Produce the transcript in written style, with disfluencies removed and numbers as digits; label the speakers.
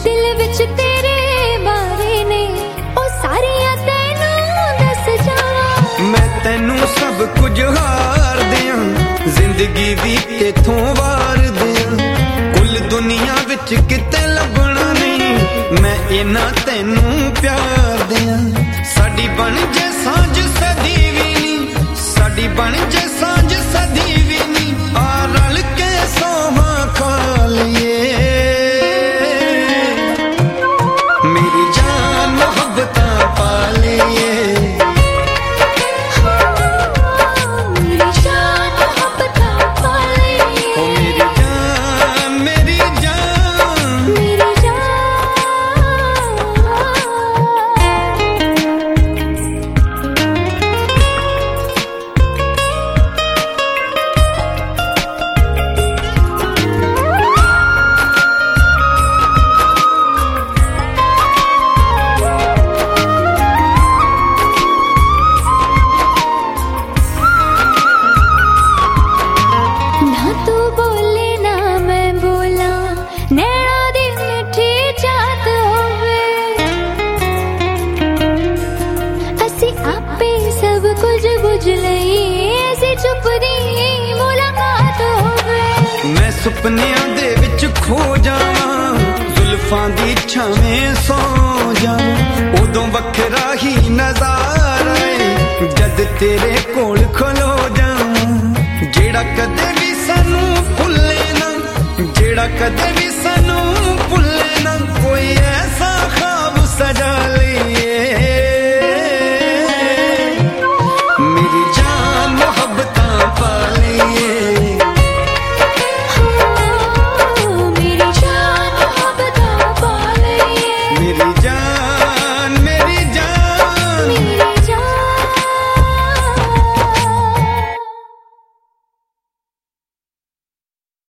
Speaker 1: दिल विच तेरे बारे ने ओ सारियां तैनू दस जावां।
Speaker 2: मैं तैनू सब कुछ हार दियां, जिंदगी भी तेथों वार दियां। कुल दुनिया विच किते लभना नहीं, मैं इना तैनू प्यार दियां। साडी बन जे सांझ सदी भी नी, साडी बन जे सांझ सदी भी नी, आ रल के सोहा खा लिए। मेरी जान मोहब्बतां पा लिए। सुपनियां दे विच खो जावां, जुल्फां दी छावें सो जावां। उदों वखरा ही नज़ारा है जद तेरे कोल खलो जावां। जेड़ा कदे भी सानू भुल्ले ना, जेड़ा कदे भी सानू भुल्ले ना,